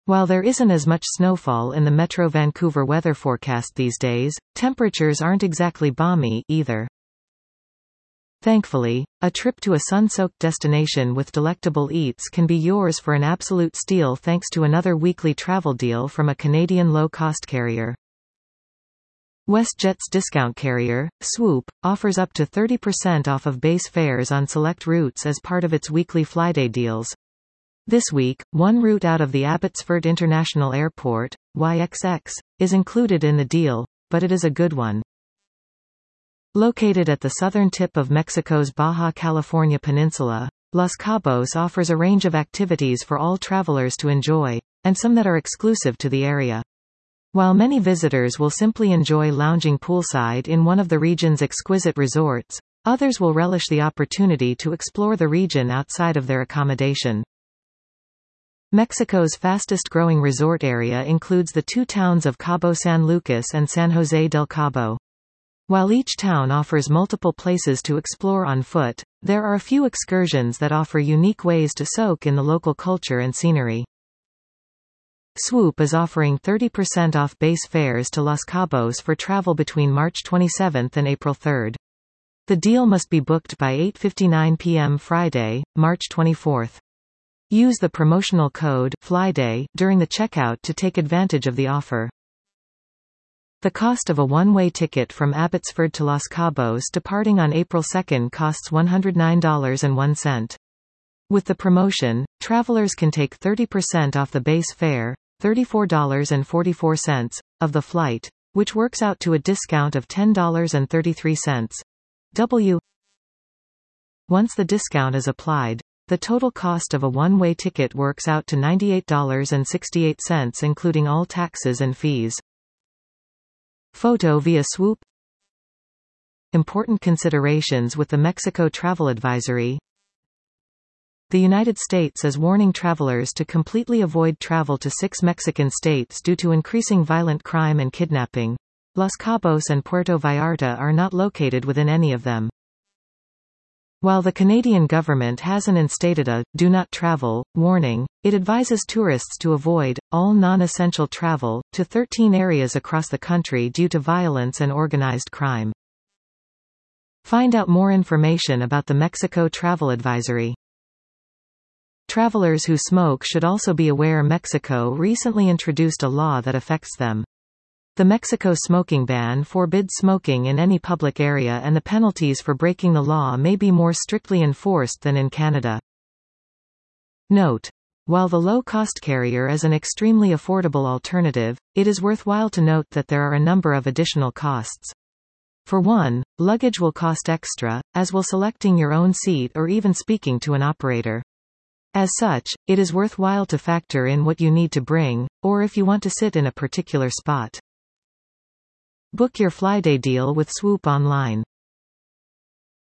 While there isn't as much snowfall in the Metro Vancouver weather forecast these days, temperatures aren't exactly balmy either. Thankfully, a trip to a sun-soaked destination with delectable eats can be yours for an absolute steal thanks to another weekly travel deal from a Canadian low-cost carrier. WestJet's discount carrier, Swoop, offers up to 30% off of base fares on select routes as part of its weekly flyday deals. This week, one route out of the Abbotsford International Airport, YXX, is included in the deal, but it is a good one. Located at the southern tip of Mexico's Baja California Peninsula, Los Cabos offers a range of activities for all travelers to enjoy, and some that are exclusive to the area. While many visitors will simply enjoy lounging poolside in one of the region's exquisite resorts, others will relish the opportunity to explore the region outside of their accommodation. Mexico's fastest-growing resort area includes the two towns of Cabo San Lucas and San Jose del Cabo. While each town offers multiple places to explore on foot, there are a few excursions that offer unique ways to soak in the local culture and scenery. Swoop is offering 30% off base fares to Los Cabos for travel between March 27 and April 3. The deal must be booked by 8:59 p.m. Friday, March 24. Use the promotional code FLYDAY during the checkout to take advantage of the offer. The cost of a one-way ticket from Abbotsford to Los Cabos departing on April 2 costs $109.01. With the promotion, travelers can take 30% off the base fare, $34.44, of the flight, which works out to a discount of $10.33. Once the discount is applied, the total cost of a one-way ticket works out to $98.68 including all taxes and fees. Photo via Swoop. Important considerations with the Mexico Travel Advisory. The United States is warning travelers to completely avoid travel to 6 Mexican states due to increasing violent crime and kidnapping. Los Cabos and Puerto Vallarta are not located within any of them. While the Canadian government hasn't instated a "do not travel" warning, it advises tourists to avoid all non-essential travel to 13 areas across the country due to violence and organized crime. Find out more information about the Mexico Travel Advisory. Travelers who smoke should also be aware Mexico recently introduced a law that affects them. The Mexico smoking ban forbids smoking in any public area and the penalties for breaking the law may be more strictly enforced than in Canada. Note: while the low-cost carrier is an extremely affordable alternative, it is worthwhile to note that there are a number of additional costs. For one, luggage will cost extra, as will selecting your own seat or even speaking to an operator. As such, it is worthwhile to factor in what you need to bring, or if you want to sit in a particular spot. Book your flyday deal with Swoop online.